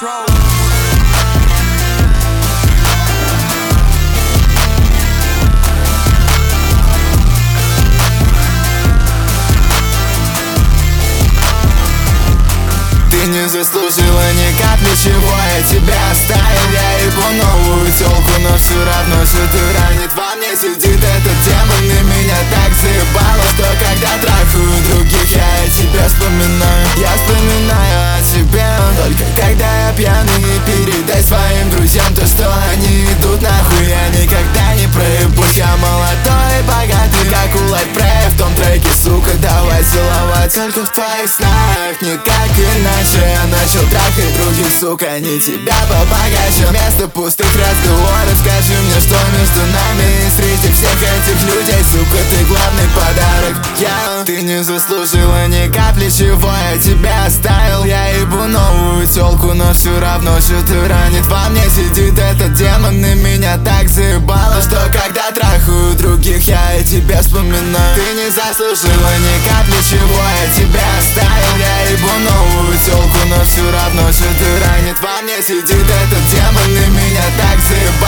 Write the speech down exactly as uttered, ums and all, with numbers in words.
control. Ты не заслужила ни капли, чего я тебя оставил. Я ебу новую тёлку, но все равно что-то ранит во мне. Сидит этот демон и меня так заебало, что когда трахаю других, я о тебе вспоминаю. Я вспоминаю о тебе только когда я пьяный. И передай своим друзьям то, что они идут нахуй. Я никогда не проебусь, я молодой и богатый, как у Лайтпрея в том треке, сука. Давай целовать только в твоих снах, никак иначе. Я начал трахать других, сука, не тебя побогаче. Вместо пустых разговоров скажи мне, что между нами. И среди всех этих людей, сука, ты главный подарок. Я, ты не заслужила ни капли, чего я тебя оставил. Я ебу новую тёлку, но все равно что-то ранит во мне. Сидит этот демон и меня так заебало, что когда трахаю других, я о тебе вспоминаю. Ты не заслужила ни капли, чего я тебя оставил. Я ебу новую тёлку, но все равно что-то ранит во мне. Сидит этот демон и меня так заебало,